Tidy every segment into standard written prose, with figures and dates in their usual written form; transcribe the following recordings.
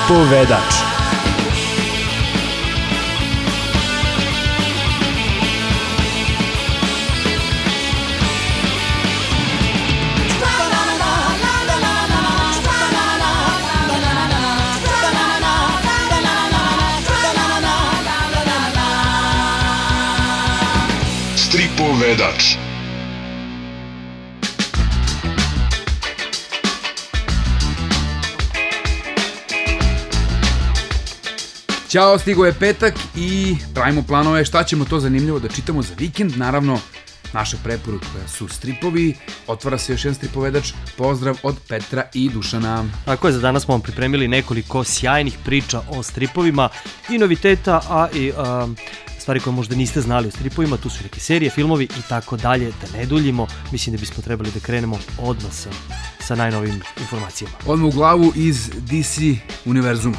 Stripovedač. Stripovedač. Ćao, stigo je petak i pravimo planove šta ćemo to zanimljivo da čitamo za vikend. Naravno, naša preporuka su stripovi. Otvara se još jedan stripovedač. Pozdrav od Petra i Dušana. Tako je, za danas smo vam pripremili nekoliko sjajnih priča o stripovima i noviteta, a i stvari koje možda niste znali o stripovima. Tu su neke serije, filmovi i tako dalje. Da ne duljimo, mislim da bismo trebali da krenemo odmah sa najnovim informacijama. Odmah u glavu iz DC univerzuma.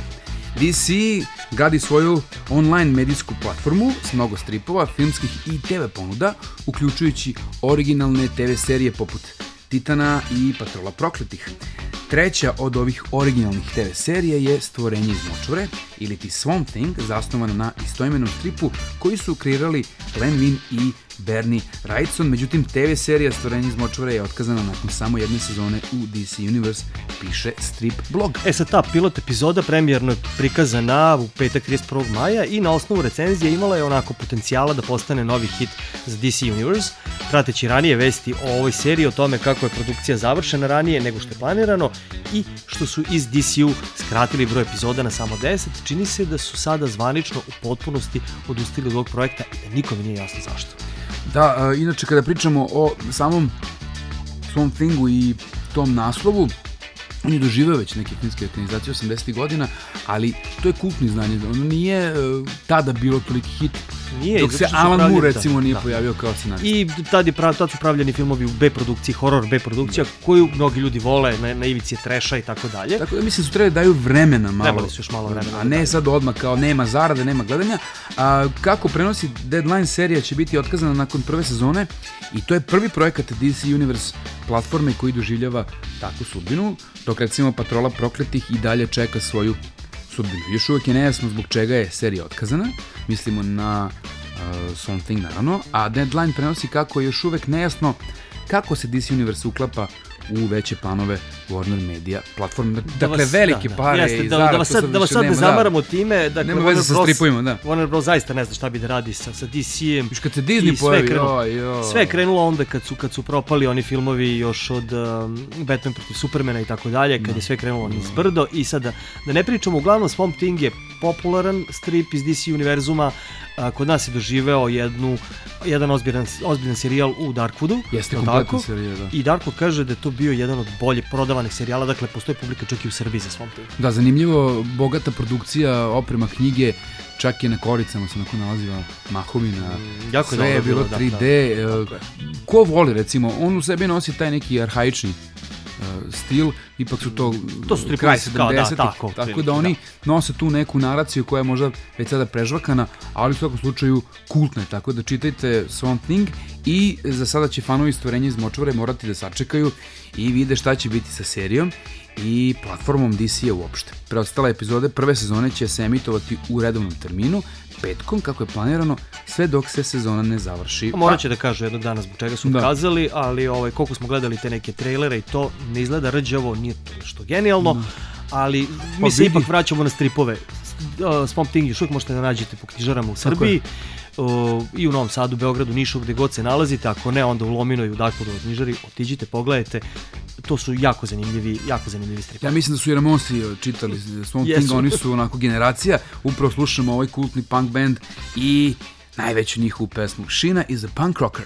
DC gradi svoju online medijsku platformu s mnogo stripova, filmskih i TV ponuda, uključujući originalne TV serije poput Titana i Patrola prokletih. Treća od ovih originalnih TV serija je Stvorenje iz močvare, ili ti Swamp Thing, zasnovana na istoimenom stripu koji su kreirali Len Wein i Bernie Wrightson. Međutim, TV serija Stvorenje iz močvare je otkazana nakon samo jedne sezone u DC Universe, piše strip blog. Sad ta pilot epizoda premijerno je prikazana u petak 31. maja i na osnovu recenzije imala je onako potencijala da postane novi hit za DC Universe. Prateći ranije vesti o ovoj seriji, o tome kako je produkcija završena ranije nego što je planirano i što su iz DCU skratili broj epizoda na samo 10, čini se da su sada zvanično u potpunosti odustili od ovog projekta i da nikome nije jasno zašto. Da, inače kada pričamo o samom Swamp Thingu i tom naslovu, on je doživeo već neke filmske ekranizacije 80. godina, ali to je kultno izdanje. Ono nije tada bilo toliki hit, nije, dok se Alan Moore recimo nije pojavio kao scenarista. I tad su pravljeni filmovi u B produkciji, horror B produkcija, koju mnogi ljudi vole, na ivici je treša i tako dalje. Tako da mislim su trebali daju vremena malo. Trebali su još malo vremena. A ne sad odmah kao nema zarade, nema gledanja. Kako prenosi Deadline, serija će biti otkazana nakon prve sezone i to je prvi projekat DC Universe platforme koji doživljava takvu sudbinu, dok recimo Patrola prokletih i dalje čeka svoju sudbinu. Još uvek je nejasno zbog čega je serija otkazana, mislimo na Swamp Thing naravno, a Deadline prenosi kako je još uvek nejasno kako se DC Universe uklapa u veće planove Warner Media platforme. Dakle, velike pare i zarad. Da vas sad ne zamaramo time. Dakle, nema veze sa stripovima, da. Warner Bros. Zaista ne zna šta bi da radi sa DC-em. Još kad se Disney pojavi, sve je krenulo onda kad su propali oni filmovi još od Batman protiv Supermana i tako dalje, kad je sve krenulo niz brdo. I sad da ne pričamo, uglavnom Swamp Thing je popularan strip iz DC univerzuma. Kod nas je doživeo jedan ozbiljan serijal u Darkwoodu. Jeste kompletni serijal, da. I Darkwood kaže da je to bio jedan od bolje prodavanih serijala, dakle postoji publika čak i u Srbiji za Swamp Thing. Da, zanimljivo, bogata produkcija, oprema knjige, čak i na koricama se onako nalazila mahovina, sve je bilo 3D. Ko voli recimo, on u sebi nosi taj neki arhaični stil, ipak su to kraj 70-ih, tako da oni nose tu neku naraciju koja je možda već sada prežvakana, ali u svakom slučaju kultna je, tako da čitajte Swamp Thing i za sada će fanovi Stvorenja iz močvare morati da sačekaju i vide šta će biti sa serijom i platformom DC-a uopšte. Preostale epizode prve sezone će se emitovati u redovnom terminu, petkom, kako je planirano, sve dok se sezona ne završi. Morat će da kažu jednog dana zbog čega su pokazali, ali koliko smo gledali te neke trailere i to ne izgleda rđavo, nije to nešto genijalno, ali mi se ipak vraćamo na stripove. Swamp Thing još uvijek možete da nađete po knjižarama u Srbiji, i u Novom Sadu, Beogradu, Nišu, gde god se nalazite, ako ne, onda u Lominoj, u Darkwoodu knjižari, otiđite, pogledajte, to su jako zanimljivi stripovi. Ja mislim da su i Ramonsi čitali Swamp Thing, oni su onako generacija, upravo slušamo ovaj kultni punk band i najveću njihovu pesmu, Sheena is a punk rocker.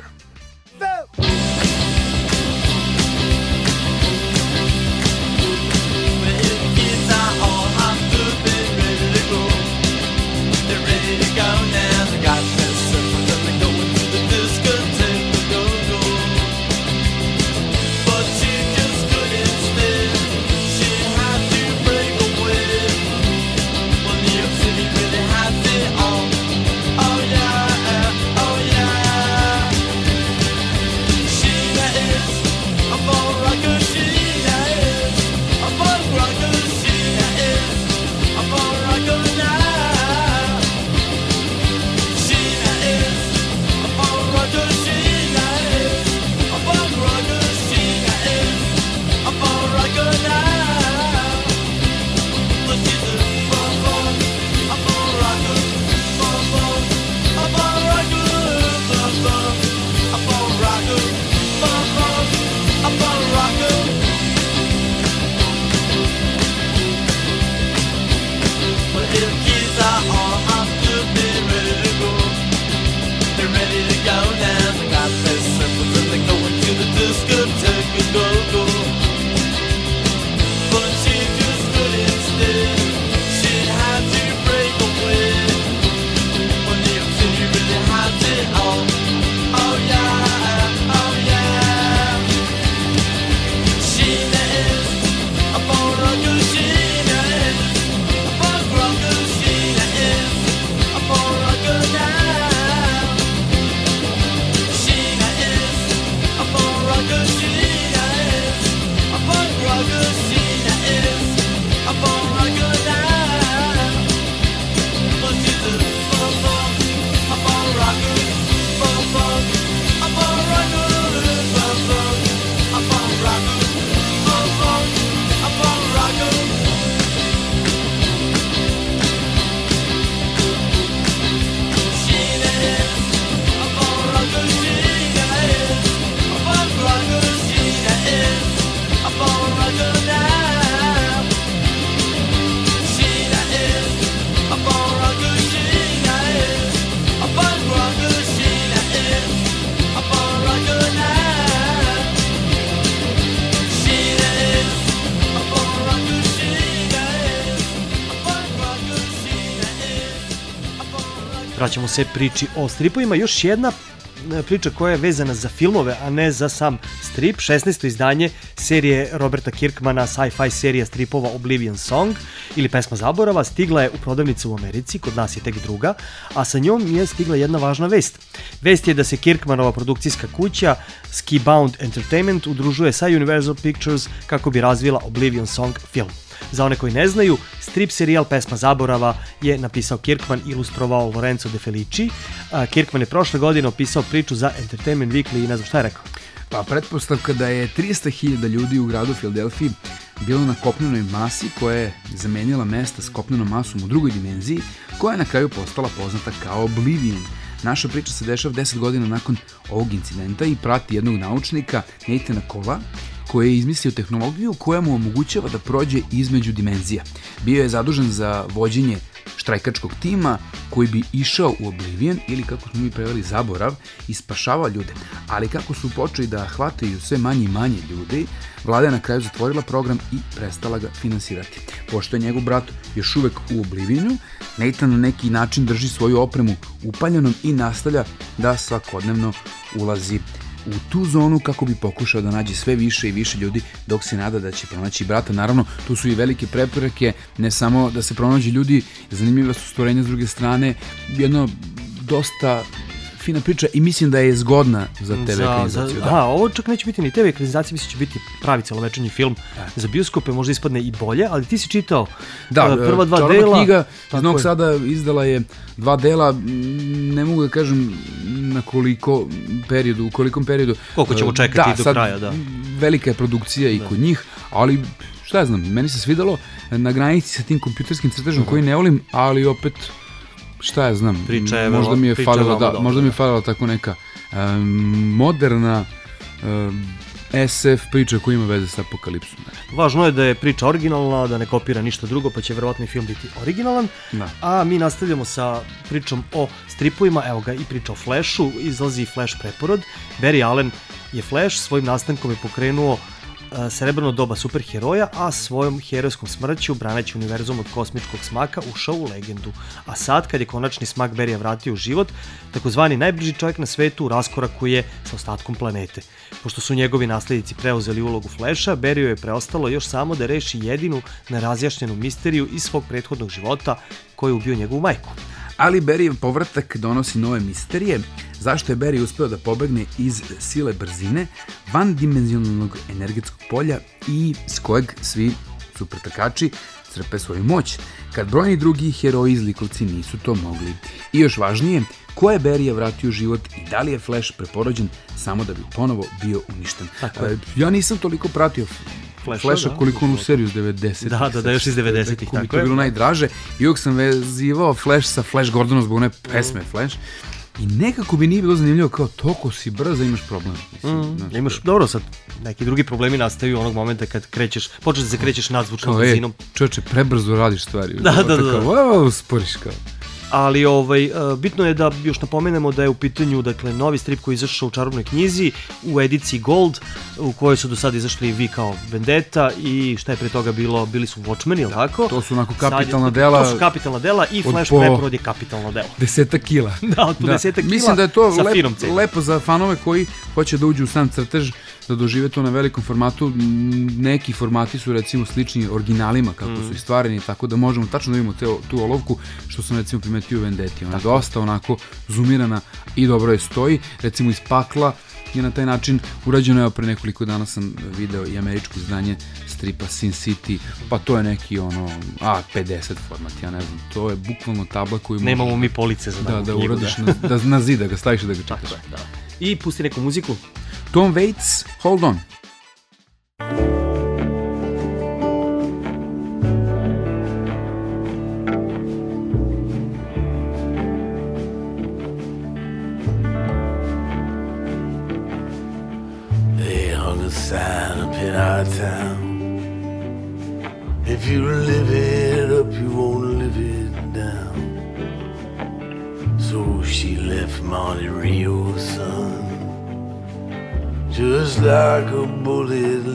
vraćamo se priči o stripovima. Još jedna priča koja je vezana za filmove, a ne za sam strip. 16. izdanje serije Roberta Kirkmana, sci-fi serija stripova Oblivion Song ili Pesma zaborava, stigla je u prodavnice u Americi, kod nas je tek druga, a sa njom je stigla jedna važna vest. Vest je da se Kirkmanova produkcijska kuća Skibound Entertainment udružuje sa Universal Pictures kako bi razvila Oblivion Song film. Za one koji ne znaju, strip serijal Pesma zaborava je napisao Kirkman, ilustrovao Lorenzo De Felici. Kirkman je prošle godine opisao priču za Entertainment Weekly i ne znam šta je rekao. Pa pretpostavka da je 300.000 ljudi u gradu Filadelfiji bilo na kopnenoj masi koja je zamenila mesta s kopnenom masom u drugoj dimenziji, koja je na kraju postala poznata kao Oblivion. Naša priča se dešava 10 godina nakon ovog incidenta i prati jednog naučnika, Nathana Cola, koji je izmislio tehnologiju koja mu omogućava da prođe između dimenzija. Bio je zadužen za vođenje štrajkačkog tima koji bi išao u Oblivion, ili kako smo mi preveli zaborav, i spašavao ljude. Ali kako su počeli da hvataju sve manje i manje ljudi, vlada je na kraju zatvorila program i prestala ga finansirati. Pošto je njegov brat još uvek u Oblivionu, Nathan na neki način drži svoju opremu upaljenom i nastavlja da svakodnevno ulazi u tu zonu kako bi pokušao da nađe sve više i više ljudi dok se nada da će pronaći brata. Naravno, tu su i velike prepreke, ne samo da se pronađe ljudi, zanimljiva su stvorenja s druge strane, jedno dosta fina priča i mislim da je zgodna za TV ekranizaciju. Ovo čak neće biti ni TV ekranizacija, mislim će biti pravi celovečernji film za bioskope, možda ispadne i bolje, ali ti si čitao prva dva dela. Čarobna knjiga iz Novog Sada izdala je 2 dela, ne mogu da kažem u kolikom periodu. Koliko ćemo čekati do kraja, da. Velika je produkcija i kod njih, ali šta ja znam, meni se svidalo na granici sa tim kompjuterskim crtežom koji ne volim, ali opet šta ja znam, možda mi je falila tako neka moderna SF priča koja ima veze sa apokalipsom. Važno je da je priča originalna, da ne kopira ništa drugo, pa će verovatno i film biti originalan. A mi nastavljamo sa pričom o stripovima, evo ga i priča o Flashu, izlazi Flash preporod. Barry Allen je Flash, svojim nastankom je pokrenuo srebrno doba superheroja, a svojom herojskom smrću, braneći univerzum od kosmičkog smaka, ušao u legendu. A sad, kad je konačni smak Barrya vratio u život, takozvani najbliži čovjek na svetu raskorakuje sa ostatkom planete. Pošto su njegovi naslednici preuzeli ulogu Flasha, Barryu je preostalo još samo da reši jedinu nerazjašnjenu misteriju iz svog prethodnog života koji je ubio njegovu majku. Ali Barryjev povratak donosi nove misterije. Zašto je Barry uspeo da pobegne iz sile brzine, vandimenzionalnog energetskog polja i s kojeg svi supertrkači crpe svoju moć, kad brojni drugi heroji i zlikovci nisu to mogli. I još važnije, ko je Barryja vratio u život i da li je Flash preporođen samo da bi ponovo bio uništen. Ja nisam toliko pratio Flasha koliko onu seriju iz 90-ih. Da, još iz 90-ih. Tako je. To je bilo najdraže. I uvijek sam vezivao Flash sa Flash Gordonom zbog one pesme Flash. I nekako bi nije bilo zanimljivo kao toliko si brzo imaš problem. Imaš, dobro, sad neki drugi problemi nastaju onog momenta kad počeš da se krećeš nadzvučnom brzinom. Čoveče, prebrzo radiš stvari. Da. Sporiš kao. Ali bitno je da još napomenemo da je u pitanju novi strip koji je izašao u čarobnoj knjizi u ediciji Gold, u kojoj su do sada izašli Vi kao Vendetta i šta je pre toga bilo, bili su Watchmen, ili tako? To su onako kapitalna dela. To su kapitalna dela i Flash preporod je kapitalno delo. 10 kila. Da, od po 10 kila. Mislim da je to lepo za fanove koji hoće da uđu u sam crtež, da dožive to na velikom formatu. Neki formati su recimo slični originalima kako su i stvareni, tako da možemo tačno da vidimo tu olovku, što sam recimo primetio u Vendetti. Ona je dosta onako zoomirana i dobro je stoji. Recimo iz pakla je na taj način urađeno. Evo, pre nekoliko dana sam video i američko izdanje stripa Sin City, pa to je neki A50 format, ja ne znam. To je bukvalno tabla koju možeš... Nemamo mi police za takvu knjigu. Da uradiš na zid, da ga staviš i da ga čitaš. I pusti neku muziku. Tom Waits, Hold On. Sign up in our town. If you live it up, you won't live it down. So she left Monte Rio, son, just like a bullet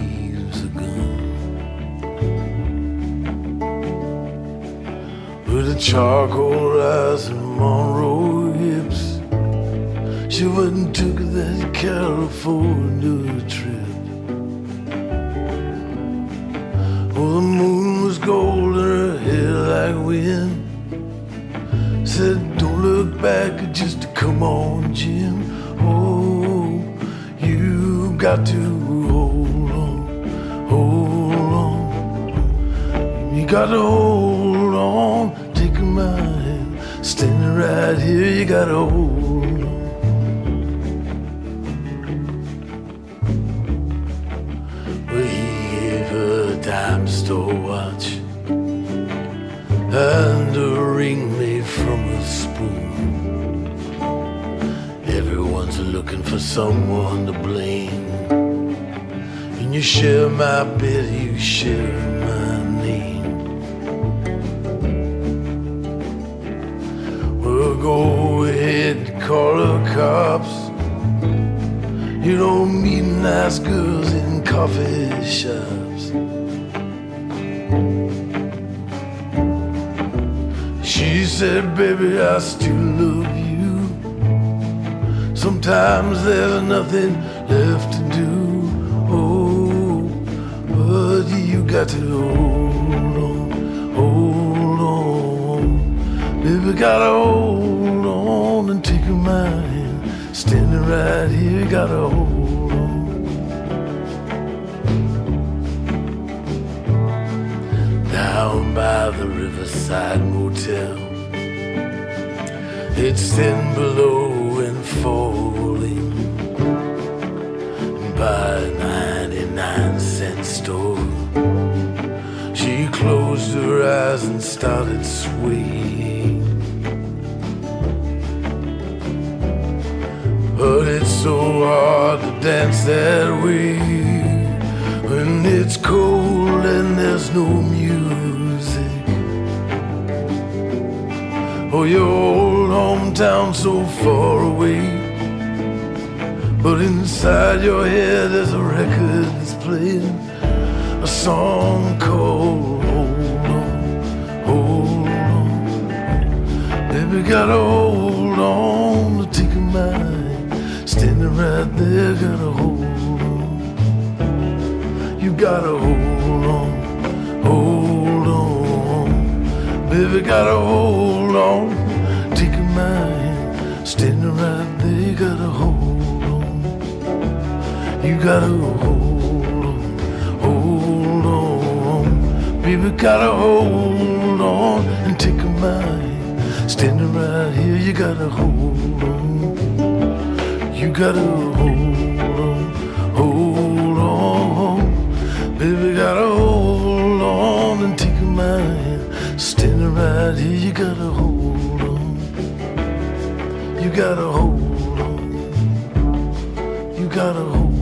leaves a gun. But the charcoal eyes and Monroe hips. She went and took that California trip. Oh, the moon was gold and her hair like wind. Said, don't look back, just come on, Jim. Oh, you got to hold on, hold on. You got to hold on, take my hand, standing right here, you got to hold on. Well, he gave her a dime store watch and a ring made from a spoon. Everyone's looking for someone to blame. And you share my bed, you share my name. Well, go ahead and call the cops. You don't meet nice girls in coffee shops. She said, baby, I still love you. Sometimes there's nothing left to do. Oh, but you got to hold on, hold on. Baby, gotta hold on and take my hand. Standing right here, gotta hold on. Down by the Riverside Motel, it's thin below and falling. And by a 99-cent store, she closed her eyes and started swaying. But it's so hard to dance that way when it's cold and there's no music. Oh, your old hometown so far away, but inside your head there's a record that's playing a song called Hold On, Hold On. Baby, gotta hold on to take my hand. Standing right there, gotta hold on. You gotta hold on, hold on. Baby, gotta hold on, take my hand. Standing right there, you gotta hold on. You gotta hold on, hold on. Baby, gotta hold on and take my hand. Standing right here, you gotta hold on. You gotta hold on, hold on. Baby, gotta hold on and take my hand. Standing right here, you gotta hold on. You gotta hold on. You gotta hold on.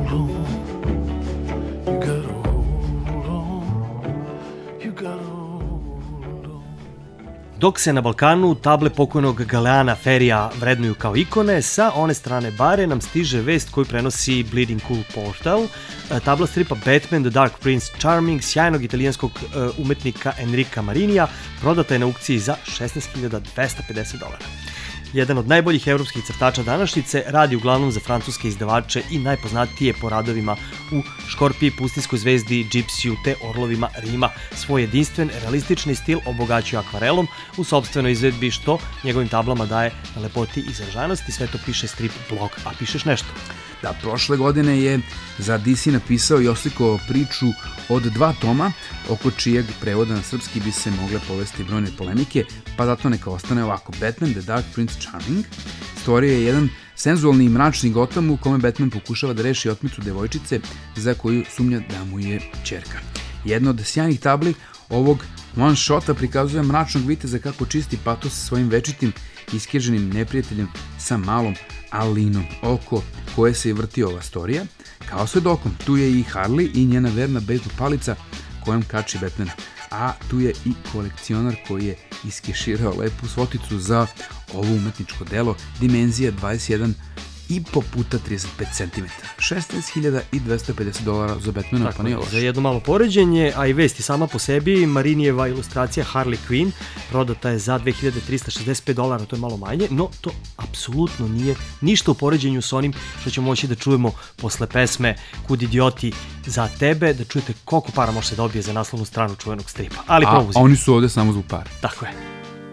You gotta hold on. You gotta hold on. Dok se na Balkanu table pokojnog Galeana Ferija vrednuju kao ikone, sa one strane bare nam stiže vest koju prenosi Bleeding Cool Portal. Tabla stripa Batman The Dark Prince Charming sjajnog italijanskog umetnika Enrica Marinija prodata je na aukciji za $16.250. Jedan od najboljih evropskih crtača današnjice, radi uglavnom za francuske izdavače i najpoznatije po radovima u Škorpiji, Pustinskoj zvezdi, Gypsyu te Orlovima Rima. Svoj jedinstven, realistični stil obogaćuje akvarelom u sopstvenoj izvedbi, što njegovim tablama daje na lepoti i izražajnosti. Sve to piše strip blog, a pišeš nešto. Da, prošle godine je za DC napisao i oslikovao priču od 2 toma, oko čijeg prevoda na srpski bi se mogle povesti brojne polemike, pa zato neka ostane ovako. Batman The Dark Prince Charming stvorio je jedan senzualni i mračni Gotham u kome Batman pokušava da reši otmicu devojčice za koju sumnja da mu je ćerka. Jedna od sjajnih tabli ovog one-shota prikazuje mračnog viteza kako čisti patos sa svojim večitim iskriženim neprijateljem sa malom Alinom, oko koje se i vrti ova storija. Kao svedokom, tu je i Harley i njena verna bejzbol palica kojom kači Batmana. A tu je i kolekcionar koji je iskeširao lepu svoticu za ovo umetničko delo, dimenzija 21 2,5 puta 35 cm. $16.250 za Batmana, pa nije loše. Za jedno malo poređenje, a i vesti sama po sebi, Marinijeva ilustracija Harley Quinn prodata je za $2.365, to je malo manje, no to apsolutno nije ništa u poređenju s onim što ćemo moći da čujemo posle pesme Kud idioti za tebe, da čujete koliko para može se dobije za naslovnu stranu čuvenog stripa. Ali a oni su ovde samo zbog para. Tako je.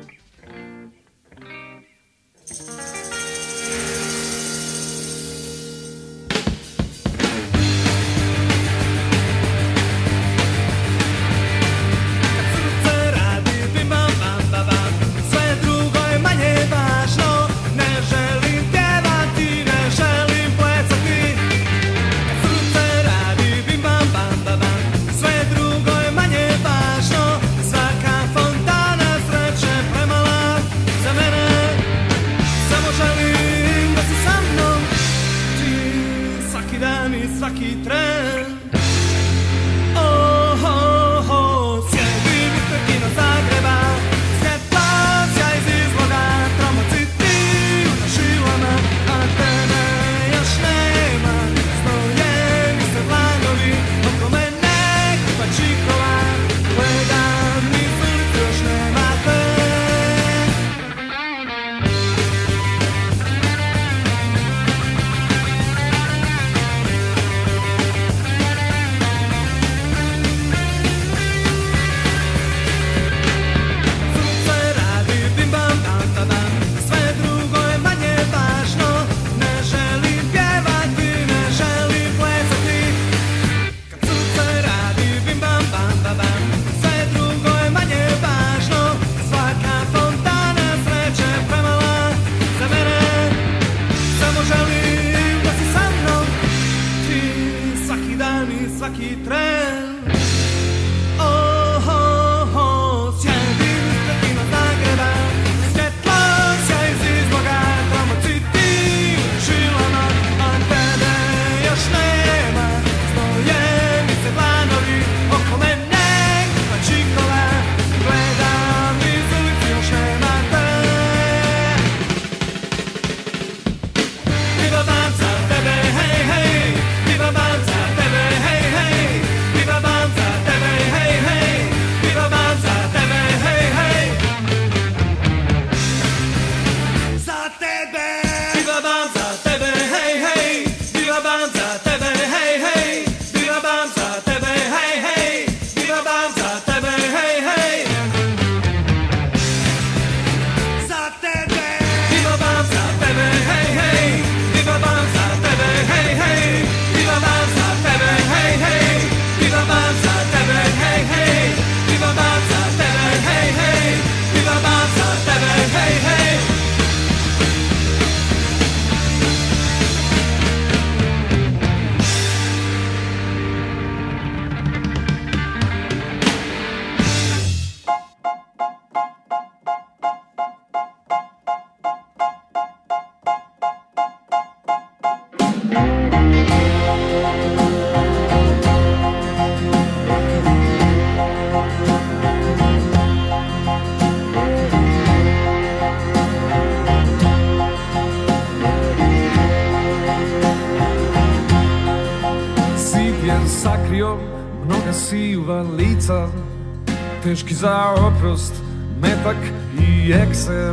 Teški za oprost, metak i ekser.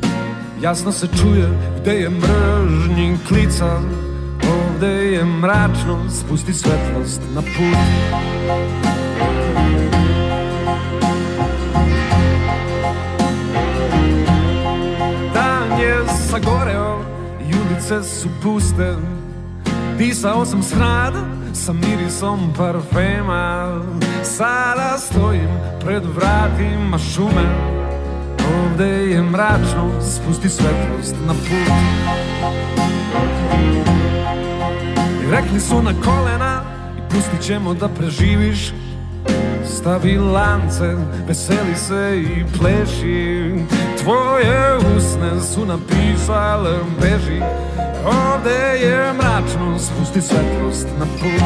Jasno se čuje gde je mržnji klica. Ovde je mračno, spusti svetlost na put. Dan je sagoreo i ulice su puste. Disao sam smrad sa mirisom parfema. Sada stojim pred vratima šume. Ovde je mračno, spusti svetlost na put. Rekli su na kolena i pustit ćemo da preživiš. Stavi lance, veseli se i pleši. Tvoje usne su napisale beži. Ovde je mračno, spusti svetlost na put.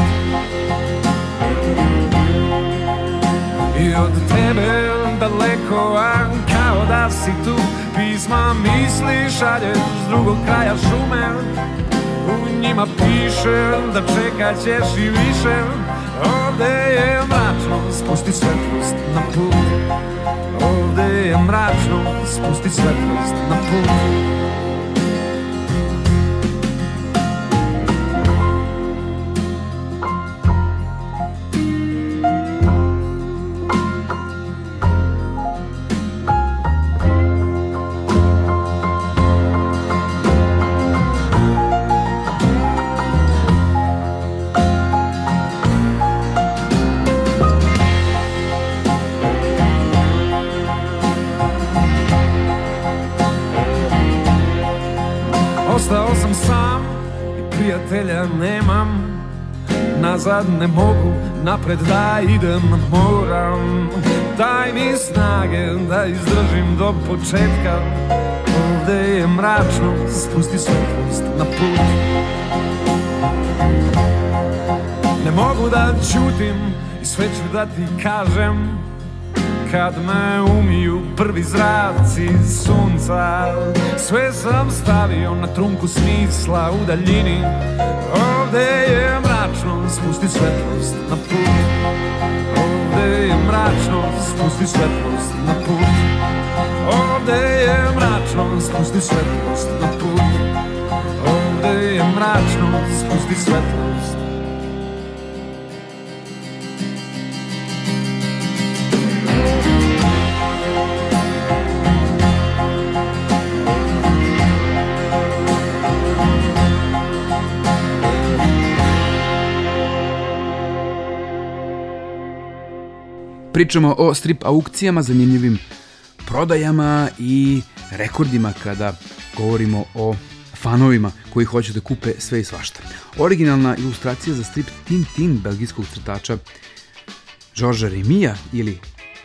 I od tebe daleko, a kao da si tu. Pisma misli šalješ s drugog kraja šume. u njima piše da čekat ćeš i više. Ovde je mračno, spusti svetlost na put. Ovde je mračno, spusti svetlost na put. Ostao sam sam i prijatelja nemam. Nazad ne mogu, napred da idem moram. Daj mi snage da izdržim do početka. Ovde je mračno, spusti svetlost na put. Ne mogu da ćutim i sve ću da ti kažem. Kad me umiju prvi zraci sunca, sve sam stavio na trunku smisla u daljini. Ovde je mračno, spusti svetlost na put. Ovde je mračno, spusti svetlost na put. Ovde je mračno, spusti svetlost na put. Ovde je mračno, spusti svetlost. Pričamo o strip aukcijama, zanimljivim prodajama i rekordima kada govorimo o fanovima koji hoće da kupe sve i svašta. Originalna ilustracija za strip Tintin belgijskog crtača Georgesa Remija ili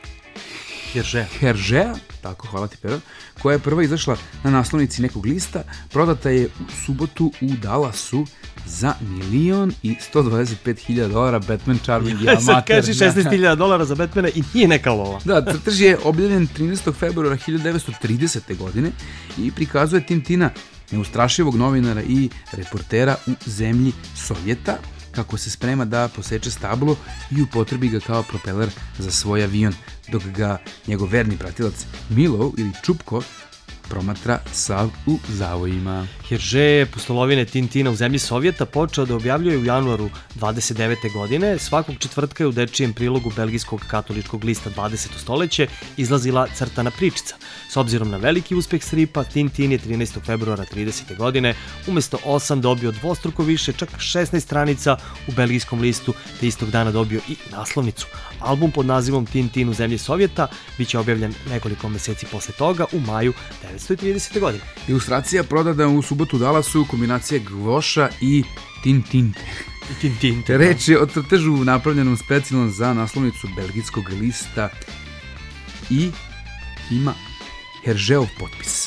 Hergea, tako, hvala ti Pero, koja je prva izašla na naslovnici nekog lista, prodata je u subotu u Dallasu za $1.125.000. Batman Charming je amater. Sad kaži $16.000 za Batmana i nije neka lova. Da, crtež je objavljen 13. februara 1930. godine i prikazuje Tintina, neustrašivog novinara i reportera u zemlji Sovjeta, kako se sprema da poseče stablo i upotrebi ga kao propeler za svoj avion, dok ga njegov verni pratilac Milov ili Čupko promatra sav u zavojima. Hergé je pustolovine Tintina u zemlji Sovjeta počeo da objavljuje u januaru 29. godine. Svakog četvrtka je u dečijem prilogu belgijskog katoličkog lista 20. stoleće izlazila crtana pričica. S obzirom na veliki uspeh stripa, Tintin je 13. februara 30. godine umesto 8 dobio dvostruko više, čak 16 stranica u belgijskom listu, te istog dana dobio i naslovnicu. Album pod nazivom Tintin u zemlji Sovjeta biće objavljen nekoliko meseci posle toga u maju 1930. godine. Ilustracija prodata u subotu u Dallasu, kombinacija gvoša i Tintinte. Reč je o crtežu napravljenom specijalno za naslovnicu belgijskog lista i ima Hergéov potpis.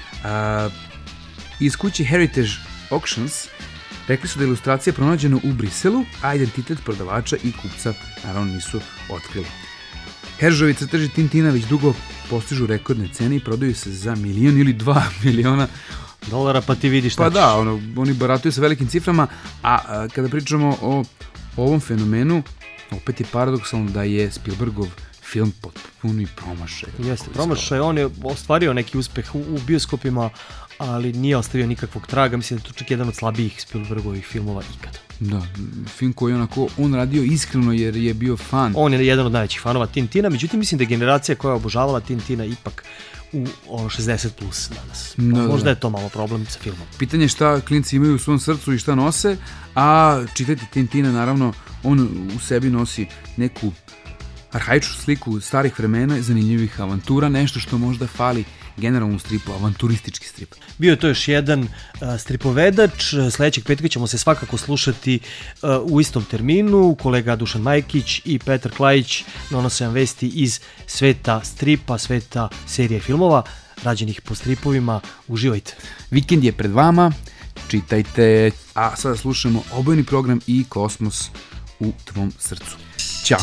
Iz kuće Heritage Auctions rekli su da je ilustracija pronađena u Briselu, a identitet prodavača i kupca naravno nisu otkrili. Hergéovi crteži Tintina već dugo postižu rekordne cene i prodaju se za $1 ili $2 miliona, pa ti vidiš šta ćeš. Pa da, oni barataju sa velikim ciframa, a kada pričamo o ovom fenomenu, opet je paradoksalno da je Spielbergov film potpuni promašaj. Jeste, promašaj, on je ostvario neki uspeh u bioskopima, ali nije ostavio nikakvog traga, mislim da je to čak jedan od slabijih Spielbergovih filmova ikada. Da, film koji on radio iskreno jer je bio fan. On je jedan od najvećih fanova Tintina, međutim mislim da je generacija koja je obožavala Tintina ipak u 60 plus danas. Možda je to malo problem sa filmom. Pitanje je šta klinci imaju u svom srcu i šta nose, a čitati Tintina naravno, on u sebi nosi neku arhaičnu sliku starih vremena, zanimljivih avantura, nešto što možda fali generalnom stripu, avanturistički strip. Bio je to još jedan stripovedač, sledećeg petka ćemo se svakako slušati u istom terminu, kolega Dušan Majkić i Petar Klajić donose vam vesti iz sveta stripa, sveta serije filmova, rađenih po stripovima, uživajte. Vikend je pred vama, čitajte, a sada slušamo obojeni program i Kosmos u tvom srcu. Ćao!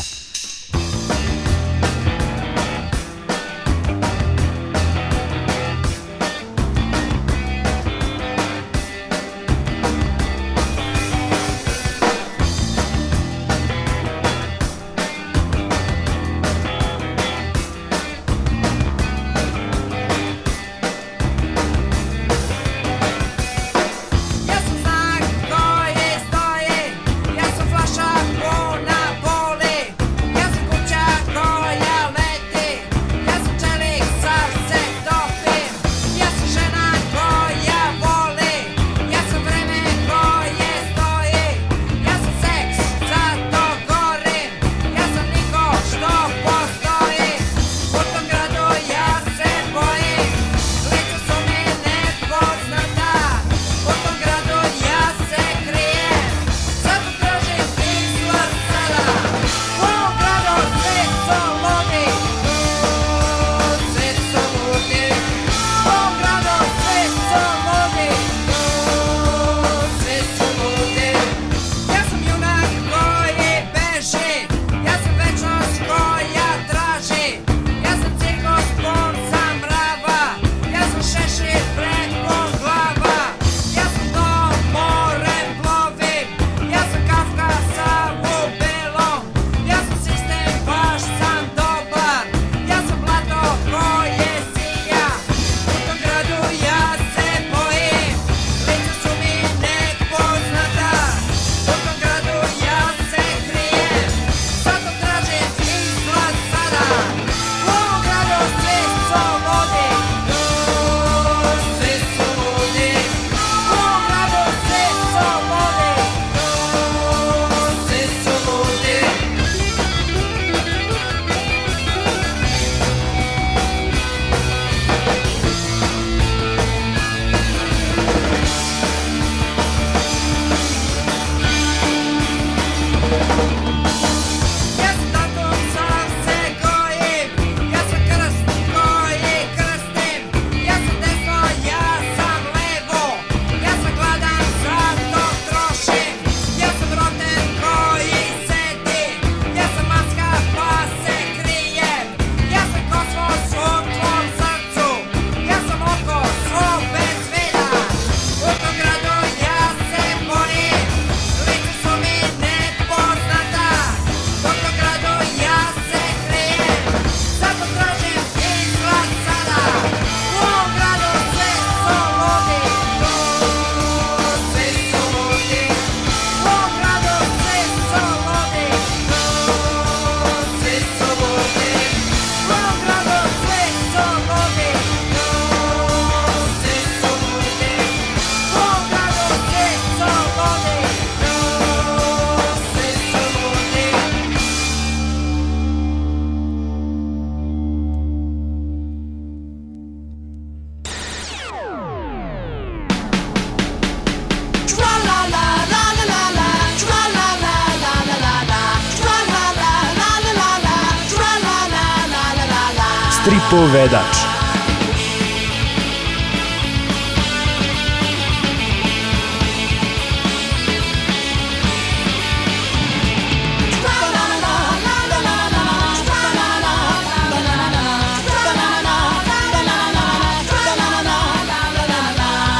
Stripovedač.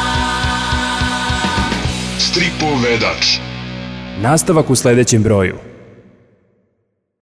Stripovedač. Nastavak u sledećem broju.